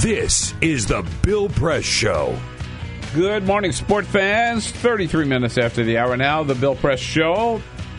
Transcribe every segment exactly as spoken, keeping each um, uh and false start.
This is the Bill Press Show. Good morning, sport fans. thirty-three minutes after the hour now, the Bill Press Show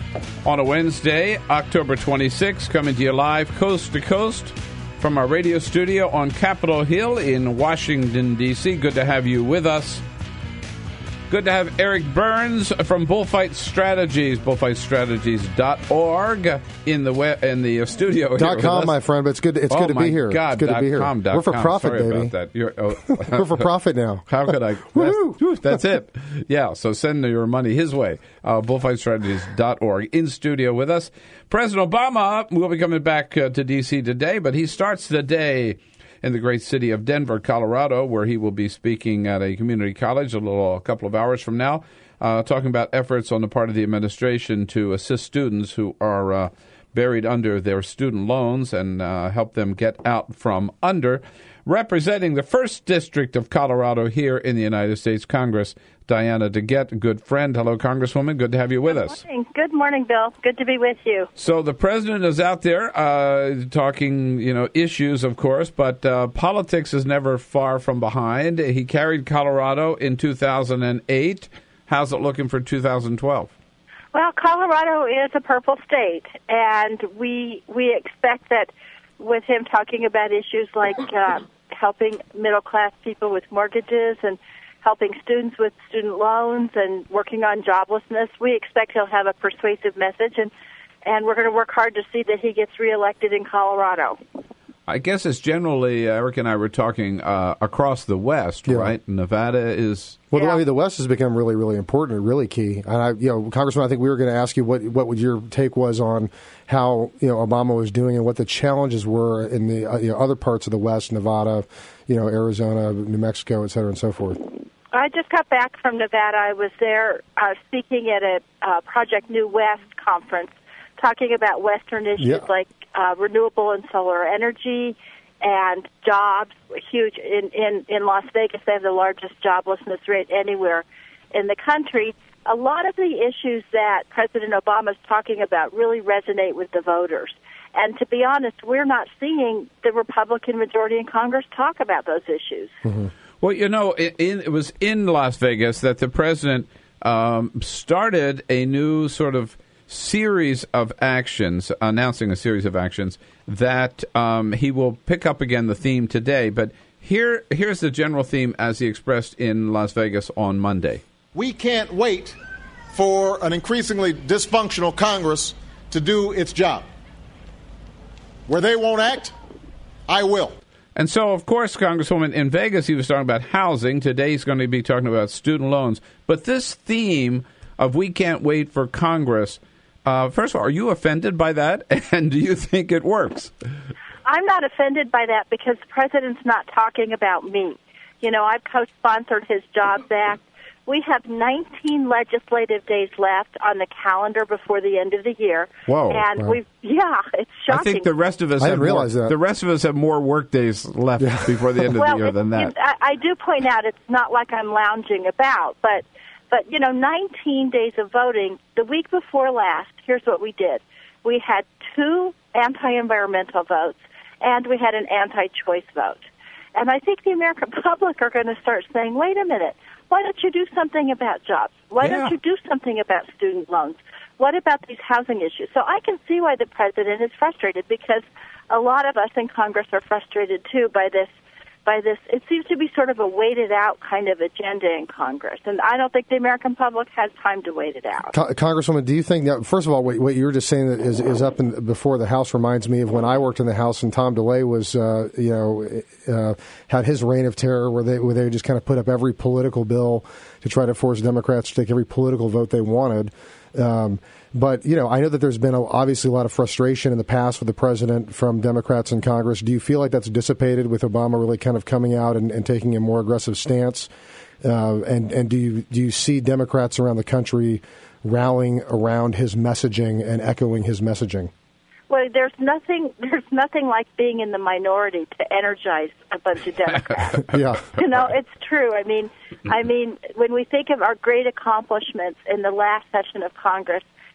on a Wednesday, October twenty-sixth, coming to you live coast to coast from our radio studio on Capitol Hill in Washington, D C Good to have you with us. Good to have Eric Burns from Bullfight Strategies, bullfight strategies dot org in the web, in the studio. Dot com, my friend, but it's good. It's oh good to be here. God, it's good to be here. com, We're for com. profit, Sorry baby. About that. You're, oh. We're for profit now. How could I? That's, that's it. Yeah. So send your money his way. Uh, bullfight strategies dot org in studio with us. President Obama will be coming back uh, to D C today, but he starts the day in the great city of Denver, Colorado, where he will be speaking at a community college a little a couple of hours from now. Uh, talking about efforts on the part of the administration to assist students who are uh, buried under their student loans and uh, help them get out from under. Representing the first District of Colorado here in the United States Congress, Diana DeGette, good friend. Hello, Congresswoman. Good to have you with Good us. Morning. Good morning, Bill. Good to be with you. So the president is out there uh, talking, you know, issues, of course, but uh, politics is never far from behind. He carried Colorado in two thousand eight. How's it looking for two thousand twelve? Well, Colorado is a purple state, and we we expect that with him talking about issues like uh, helping middle-class people with mortgages and helping students with student loans and working on joblessness, we expect he'll have a persuasive message, and, and we're going to work hard to see that he gets reelected in Colorado. I guess it's generally, uh, Eric and I were talking uh, across the West, yeah. right? Nevada is... Well, yeah. I mean, the West has become really, really important, really key. And, I, you know, Congressman, I think we were going to ask you what what would your take was on how, you know, Obama was doing and what the challenges were in the uh, you know, other parts of the West, Nevada, you know, Arizona, New Mexico, et cetera, and so forth. I just got back from Nevada. I was there uh, speaking at a uh, Project New West conference, talking about Western issues yeah. like uh, renewable and solar energy and jobs. Huge in, in, in Las Vegas, they have the largest joblessness rate anywhere in the country. A lot of the issues that President Obama is talking about really resonate with the voters. And to be honest, we're not seeing the Republican majority in Congress talk about those issues. Mm-hmm. Well, you know, it, it was in Las Vegas that the president um, started a new sort of series of actions, announcing a series of actions that um, he will pick up again the theme today. But here, here's the general theme as he expressed in Las Vegas on Monday. We can't wait for an increasingly dysfunctional Congress to do its job. Where they won't act, I will. And so, of course, Congresswoman, in Vegas he was talking about housing. Today he's going to be talking about student loans. But this theme of we can't wait for Congress, Uh, first of all, are you offended by that, and do you think it works? I'm not offended by that because the president's not talking about me. You know, I've co-sponsored his Jobs Act. We have nineteen legislative days left on the calendar before the end of the year. Whoa! And wow. we've yeah, it's shocking. I think the rest of us I have didn't realize more, that. the rest of us have more work days left yeah. before the end of well, the year than that. I, I do point out it's not like I'm lounging about, but. But, you know, nineteen days of voting, the week before last, here's what we did. We had two anti-environmental votes, and we had an anti-choice vote. And I think the American public are going to start saying, wait a minute, why don't you do something about jobs? Why yeah. don't you do something about student loans? What about these housing issues? So I can see why the president is frustrated, because a lot of us in Congress are frustrated, too, by this by this, it seems to be sort of a waited-out kind of agenda in Congress. And I don't think the American public has time to wait it out. Con- Congresswoman, do you think that, first of all, what, what you were just saying that is, is up in, before the House reminds me of when I worked in the House and Tom DeLay was, uh, you know, uh, had his reign of terror where they, where they just kind of put up every political bill to try to force Democrats to take every political vote they wanted. Um, But, you know, I know that there's been a, obviously a lot of frustration in the past with the president from Democrats in Congress. Do you feel like that's dissipated with Obama really kind of coming out and, and taking a more aggressive stance? Uh, and and do you, do you see Democrats around the country rallying around his messaging and echoing his messaging? Well, there's nothing there's nothing like being in the minority to energize a bunch of Democrats. yeah. You know, it's true. I mean, I mean, when we think of our great accomplishments in the last session of Congress,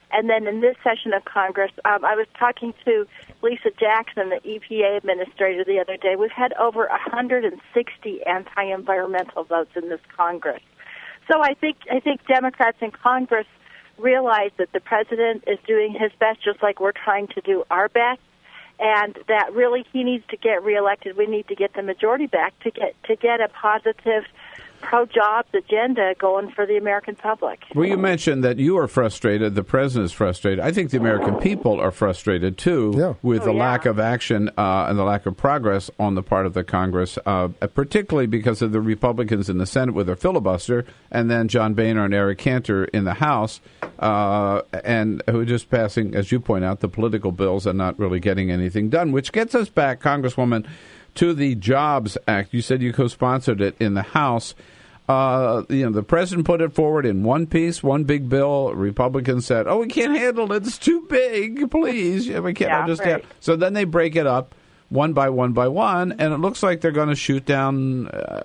And then in this session of Congress, um, I was talking to Lisa Jackson, the E P A administrator, the other day. We've had over one hundred sixty anti-environmental votes in this Congress. So I think I think Democrats in Congress realize that the president is doing his best, just like we're trying to do our best, and that really he needs to get reelected. We need to get the majority back to get to get a positive pro-jobs agenda going for the American public. Well, you mentioned that you are frustrated, the president is frustrated. I think the American people are frustrated, too, yeah. with oh, the yeah. lack of action uh, and the lack of progress on the part of the Congress, uh, particularly because of the Republicans in the Senate with their filibuster, and then John Boehner and Eric Cantor in the House, uh, and who are just passing, as you point out, the political bills and not really getting anything done, which gets us back, Congresswoman, to the Jobs Act. You said you co-sponsored it in the House. Uh, you know, the president put it forward in one piece, one big bill. Republicans said, "Oh, we can't handle it; it's too big. Please, we can't yeah, understand." Right. So then they break it up one by one by one, and it looks like they're going to shoot down. Uh,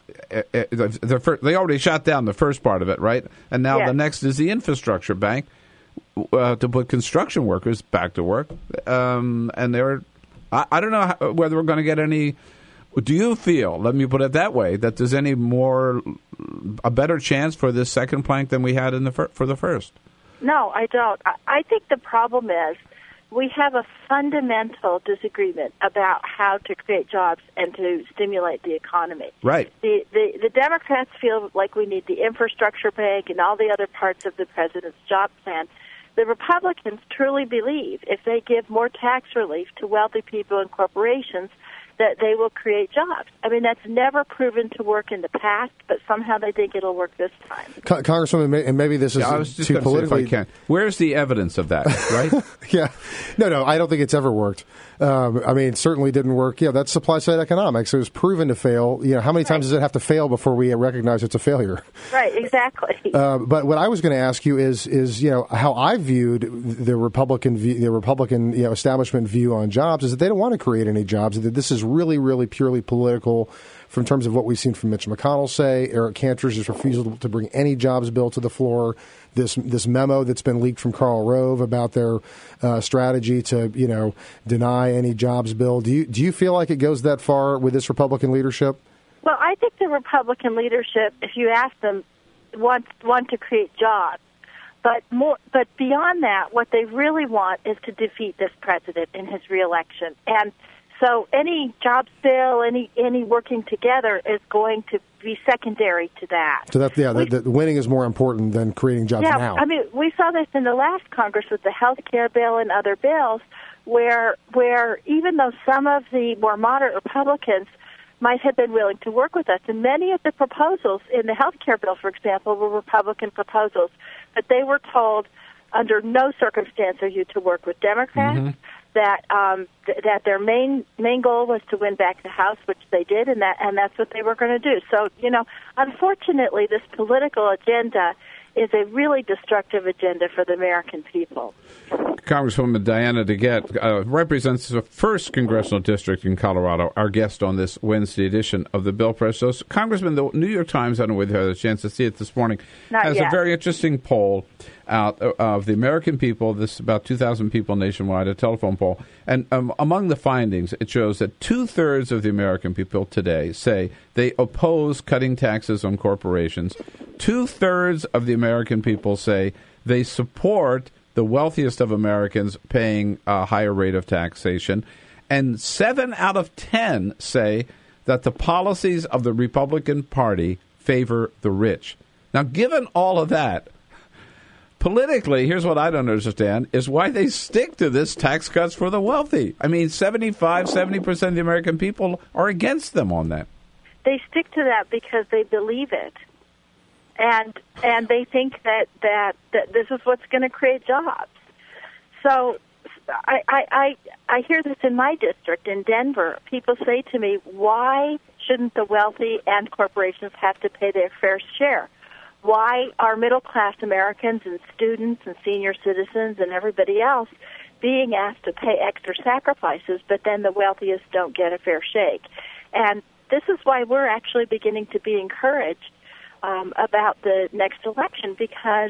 the, the first, they already shot down the first part of it, right? And now yes. the next is the infrastructure bank uh, to put construction workers back to work, um, and they're. I, I don't know how, whether we're going to get any. Do you feel, let me put it that way, that there's any more, a better chance for this second plank than we had in the fir- for the first? No, I don't. I, I think the problem is we have a fundamental disagreement about how to create jobs and to stimulate the economy. Right. The, the, the Democrats feel like we need the infrastructure bank and all the other parts of the president's job plan. The Republicans truly believe if they give more tax relief to wealthy people and corporations, that they will create jobs. I mean, that's never proven to work in the past, but somehow they think it'll work this time. Con- Congresswoman, and maybe this is yeah, I was just too politically. If I can. Where's the evidence of that, right? yeah. No, no, I don't think it's ever worked. Um, I mean, it certainly didn't work. Yeah, that's supply-side economics. It was proven to fail. You know, how many right. times does it have to fail before we recognize it's a failure? Right, exactly. Uh, but what I was going to ask you is, is you know, how I viewed the Republican, view, the Republican you know, establishment view on jobs is that they don't want to create any jobs. That this is really, really purely political. From terms of what we've seen from Mitch McConnell say, Eric Cantor's just refusal to bring any jobs bill to the floor, this this memo that's been leaked from Karl Rove about their uh, strategy to you know deny any jobs bill. Do you do you feel like it goes that far with this Republican leadership? Well, I think the Republican leadership, if you ask them, want want to create jobs. But more, but beyond that, what they really want is to defeat this president in his reelection. And so any jobs bill, any any working together is going to be secondary to that. So that yeah, we, the, the winning is more important than creating jobs yeah, now. I mean, we saw this in the last Congress with the health care bill and other bills, where where even though some of the more moderate Republicans might have been willing to work with us, and many of the proposals in the health care bill, for example, were Republican proposals, but they were told under no circumstance are you to work with Democrats. Mm-hmm. That um, th- that their main main goal was to win back the House, which they did, and that and that's what they were going to do. So, you know, unfortunately, this political agenda is a really destructive agenda for the American people. Congresswoman Diana DeGette uh, represents the first congressional district in Colorado, our guest on this Wednesday edition of the Bill Press. So, Congressman, the New York Times, I don't know whether you had a chance to see it this morning, Not has yet. a very interesting poll out of the American people. This is about two thousand people nationwide, a telephone poll. And um, among the findings, it shows that two-thirds of the American people today say they oppose cutting taxes on corporations. Two-thirds of the American people say they support the wealthiest of Americans paying a higher rate of taxation. And seven out of ten say that the policies of the Republican Party favor the rich. Now, given all of that, politically, here's what I don't understand, is why they stick to this tax cuts for the wealthy. I mean, seventy-five, seventy percent of the American people are against them on that. They stick to that because they believe it. And and they think that, that, that this is what's going to create jobs. So I, I, I, I hear this in my district in Denver. People say to me, why shouldn't the wealthy and corporations have to pay their fair share? Why are middle-class Americans and students and senior citizens and everybody else being asked to pay extra sacrifices, but then the wealthiest don't get a fair shake? And this is why we're actually beginning to be encouraged um, about the next election, because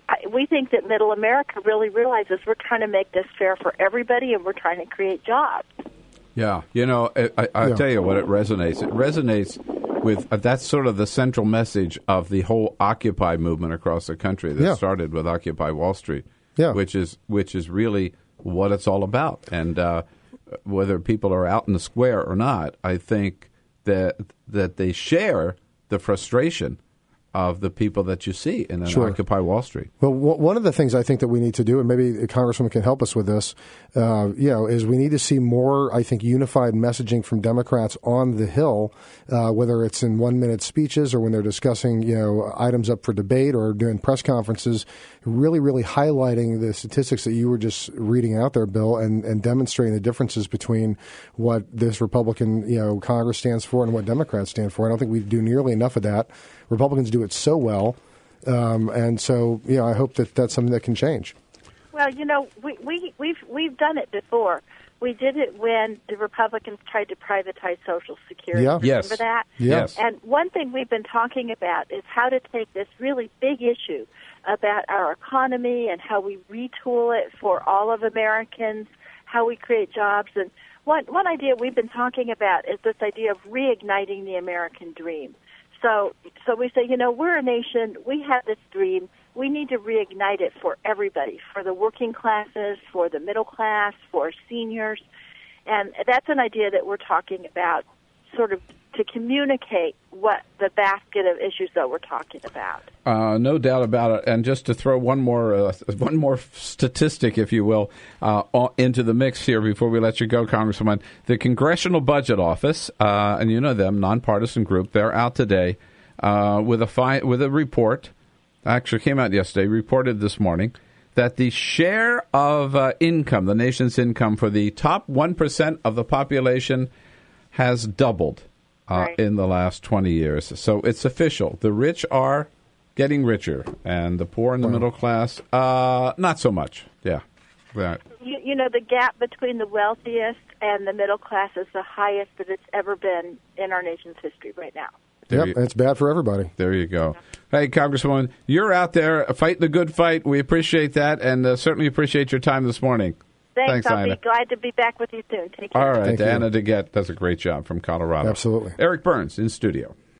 I, we think that Middle America really realizes we're trying to make this fair for everybody, and we're trying to create jobs. Yeah, you know, I, I, I'll Yeah. tell you what it resonates. It resonates with uh, that's sort of the central message of the whole Occupy movement across the country that Yeah. started with Occupy Wall Street. Yeah. which is which is really what it's all about. And uh, whether people are out in the square or not, I think that that they share the frustration of the people that you see in an Sure. Occupy Wall Street. Well, w- one of the things I think that we need to do, and maybe the Congresswoman can help us with this, uh, you know, is we need to see more, I think, unified messaging from Democrats on the Hill, uh, whether it's in one-minute speeches or when they're discussing, you know, items up for debate or doing press conferences, really, really highlighting the statistics that you were just reading out there, Bill, and, and demonstrating the differences between what this Republican, you know, Congress stands for and what Democrats stand for. I don't think we do nearly enough of that. Republicans do it so well. Um, and so, you know, I hope that that's something that can change. Well, you know, we, we, we've we've done it before. We did it when the Republicans tried to privatize Social Security. Yeah. Yes. Remember that? Yes. And one thing we've been talking about is how to take this really big issue about our economy and how we retool it for all of Americans, how we create jobs. And one, one idea we've been talking about is this idea of reigniting the American dream. So, so we say, you know, we're a nation. We have this dream. We need to reignite it for everybody, for the working classes, for the middle class, for seniors. And that's an idea that we're talking about, sort of to communicate what the basket of issues that we're talking about. Uh, no doubt about it. And just to throw one more uh, one more statistic, if you will, uh, into the mix here before we let you go, Congresswoman, the Congressional Budget Office, uh, and you know them, nonpartisan group, they're out today uh, with a fi- with a report. Actually, came out yesterday. Reported this morning that the share of uh, income, the nation's income for the top one percent of the population, has doubled. Uh, Right. in the last twenty years. So it's official. The rich are getting richer, and the poor and the middle class, uh, not so much. Yeah. Right. You, you know, the gap between the wealthiest and the middle class is the highest that it's ever been in our nation's history right now. There Yep, you- it's bad for everybody. There you go. Hey, Congresswoman, you're out there fighting the good fight. We appreciate that, and uh, certainly appreciate your time this morning. Thanks. Thanks, I'll Anna. be glad to be back with you soon. Take care. All right. Thank you. Anna DeGette does a great job from Colorado. Absolutely. Eric Burns in studio.